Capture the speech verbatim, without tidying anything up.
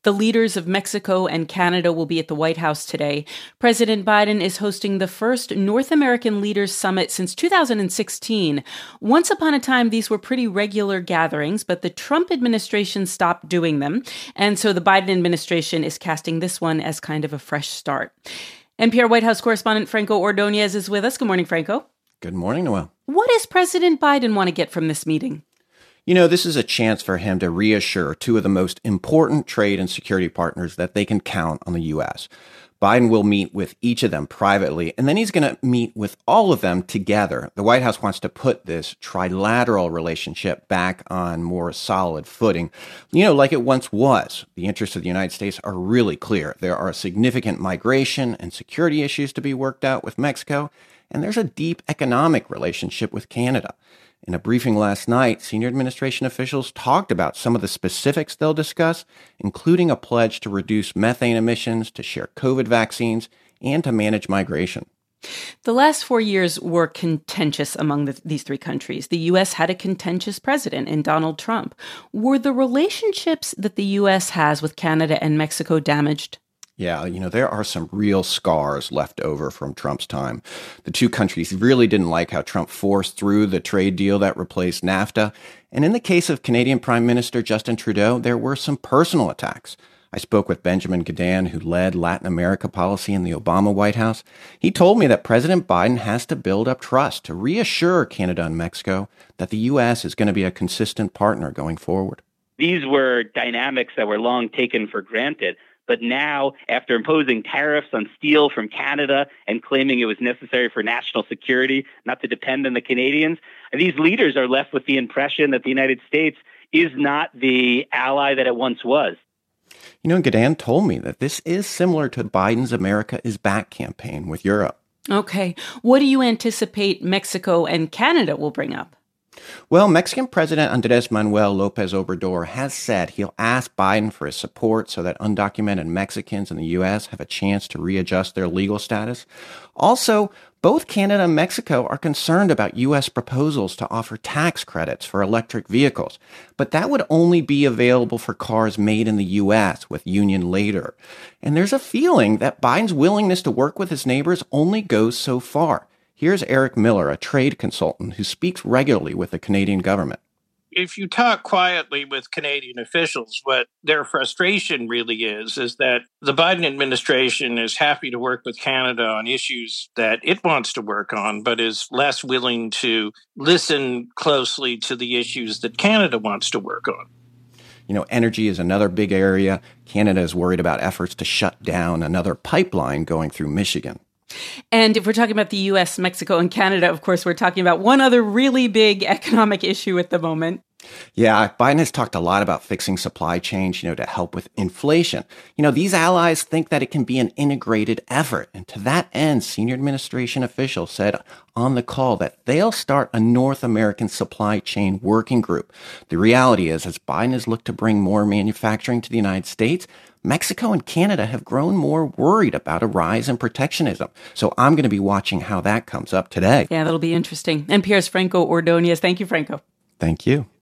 The leaders of Mexico and Canada will be at the White House today. President Biden is hosting the first North American Leaders Summit since two thousand sixteen. Once upon a time, these were pretty regular gatherings, but the Trump administration stopped doing them. And so the Biden administration is casting this one as kind of a fresh start. N P R White House correspondent Franco Ordonez is with us. Good morning, Franco. Good morning, Noel. What does President Biden want to get from this meeting? You know, this is a chance for him to reassure two of the most important trade and security partners that they can count on the U S. Biden will meet with each of them privately, and then he's going to meet with all of them together. The White House wants to put this trilateral relationship back on more solid footing, you know, like it once was. The interests of the United States are really clear. There are significant migration and security issues to be worked out with Mexico, and there's a deep economic relationship with Canada. In a briefing last night, senior administration officials talked about some of the specifics they'll discuss, including a pledge to reduce methane emissions, to share COVID vaccines, and to manage migration. The last four years were contentious among the, these three countries. The U S had a contentious president in Donald Trump. Were the relationships that the U S has with Canada and Mexico damaged? Yeah, you know, there are some real scars left over from Trump's time. The two countries really didn't like how Trump forced through the trade deal that replaced NAFTA. And in the case of Canadian Prime Minister Justin Trudeau, there were some personal attacks. I spoke with Benjamin Gedan, who led Latin America policy in the Obama White House. He told me that President Biden has to build up trust to reassure Canada and Mexico that the U S is going to be a consistent partner going forward. These were dynamics that were long taken for granted. But now, after imposing tariffs on steel from Canada and claiming it was necessary for national security not to depend on the Canadians, these leaders are left with the impression that the United States is not the ally that it once was. You know, Gedan told me that this is similar to Biden's America is Back campaign with Europe. Okay. What do you anticipate Mexico and Canada will bring up? Well, Mexican President Andrés Manuel López Obrador has said he'll ask Biden for his support so that undocumented Mexicans in the U S have a chance to readjust their legal status. Also, both Canada and Mexico are concerned about U S proposals to offer tax credits for electric vehicles, but that would only be available for cars made in the U S with Union later. And there's a feeling that Biden's willingness to work with his neighbors only goes so far. Here's Eric Miller, a trade consultant who speaks regularly with the Canadian government. If you talk quietly with Canadian officials, what their frustration really is, is that the Biden administration is happy to work with Canada on issues that it wants to work on, but is less willing to listen closely to the issues that Canada wants to work on. You know, energy is another big area. Canada is worried about efforts to shut down another pipeline going through Michigan. And if we're talking about the U S, Mexico, and Canada, of course, we're talking about one other really big economic issue at the moment. Yeah, Biden has talked a lot about fixing supply chains, you know, to help with inflation. You know, these allies think that it can be an integrated effort. And to that end, senior administration officials said on the call that they'll start a North American supply chain working group. The reality is, as Biden has looked to bring more manufacturing to the United States, Mexico and Canada have grown more worried about a rise in protectionism. So I'm going to be watching how that comes up today. Yeah, that'll be interesting. N P R's Franco Ordonez. Thank you, Franco. Thank you.